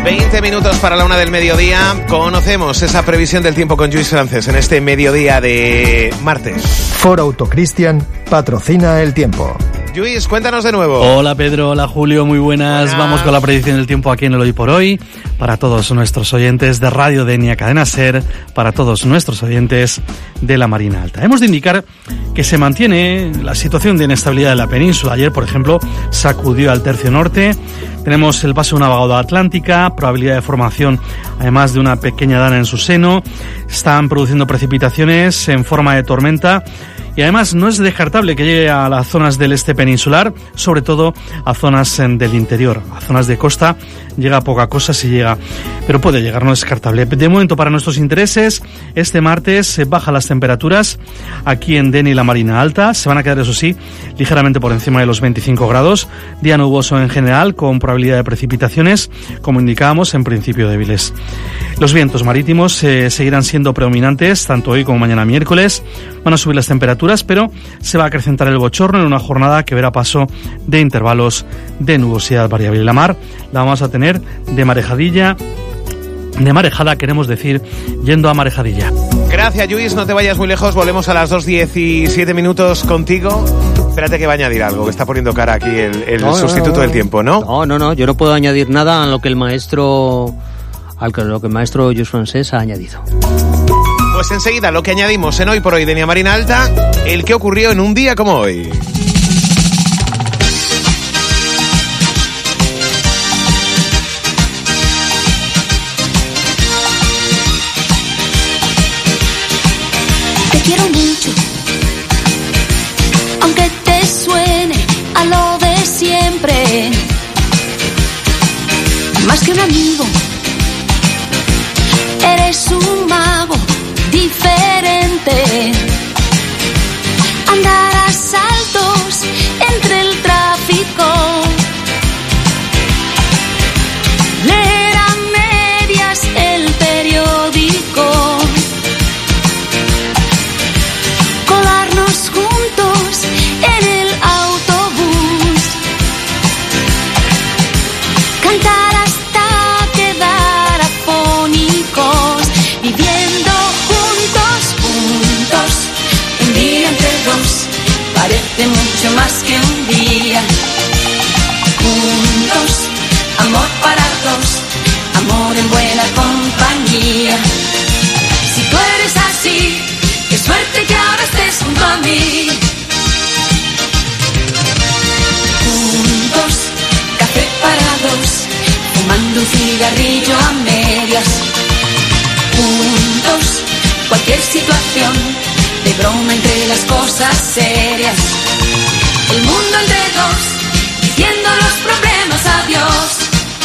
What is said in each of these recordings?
20 minutos para la 1 del mediodía. Conocemos esa previsión del tiempo con Lluís Francés en este mediodía de martes. Ford Auto Christian patrocina el tiempo. Lluís, cuéntanos de nuevo. Hola Pedro, hola Julio, muy buenas. Vamos con la predicción del tiempo aquí en el Hoy por Hoy. Para todos nuestros oyentes de Radio Denia Cadena Ser, para todos nuestros oyentes de la Marina Alta. Hemos de indicar que se mantiene la situación de inestabilidad de la península. Ayer, por ejemplo, sacudió al tercio norte. Tenemos el paso de una vaguada atlántica, probabilidad de formación además de una pequeña dana en su seno. Están produciendo precipitaciones en forma de tormenta. Y además no es descartable que llegue a las zonas del este peninsular, sobre todo a zonas del interior, a zonas de costa. Llega poca cosa si llega, pero puede llegar, no es descartable. De momento, para nuestros intereses, este martes se bajan las temperaturas aquí en Denia y la Marina Alta. Se van a quedar, eso sí, ligeramente por encima de los 25 grados. Día nuboso en general, con probabilidad de precipitaciones, como indicábamos, en principio débiles. Los vientos marítimos seguirán siendo predominantes, tanto hoy como mañana miércoles. Van a subir las temperaturas, pero se va a acrecentar el bochorno en una jornada que verá paso de intervalos de nubosidad variable. La mar la vamos a tener de marejada, queremos decir, yendo a marejadilla. Gracias, Lluís, no te vayas muy lejos, volvemos a las 2:17 minutos contigo. Espérate que va a añadir algo, que está poniendo cara aquí el sustituto del tiempo, ¿no? No, yo no puedo añadir nada a lo que el maestro Lluís Francés ha añadido. Pues enseguida lo que añadimos en Hoy por Hoy Denia Marina Alta, el que ocurrió en un día como hoy. Te quiero mucho, aunque te suene a lo de siempre, más que un amigo, eres un mago diferente. Andar a saltos entre el tráfico, leer a medias el periódico, colarnos juntos en el autobús, cantar hasta quedar afónicos, viviendo juntos, un día entre dos, parece mucho más que un día. Juntos, amor para dos, amor en buena compañía. Si tú eres así, qué suerte que ahora estés junto a mí. Juntos, café para dos, fumando un cigarrillo a medias. Juntos, cualquier situación, de broma entre las cosas serias. El mundo entre dos, diciendo los problemas adiós.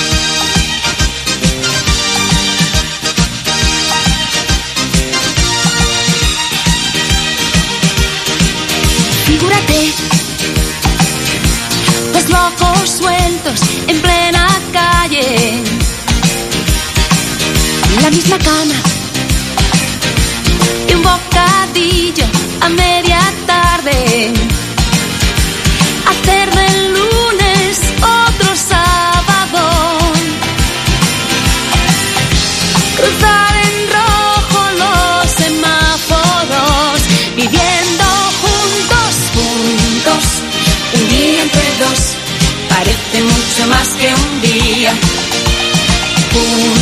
Figúrate, pues locos sueltos en plena calle, en la misma cama, y un bocadillo a media tarde, hacer del lunes otro sábado, cruzar en rojo los semáforos, viviendo juntos, un día entre dos, parece mucho más que un día.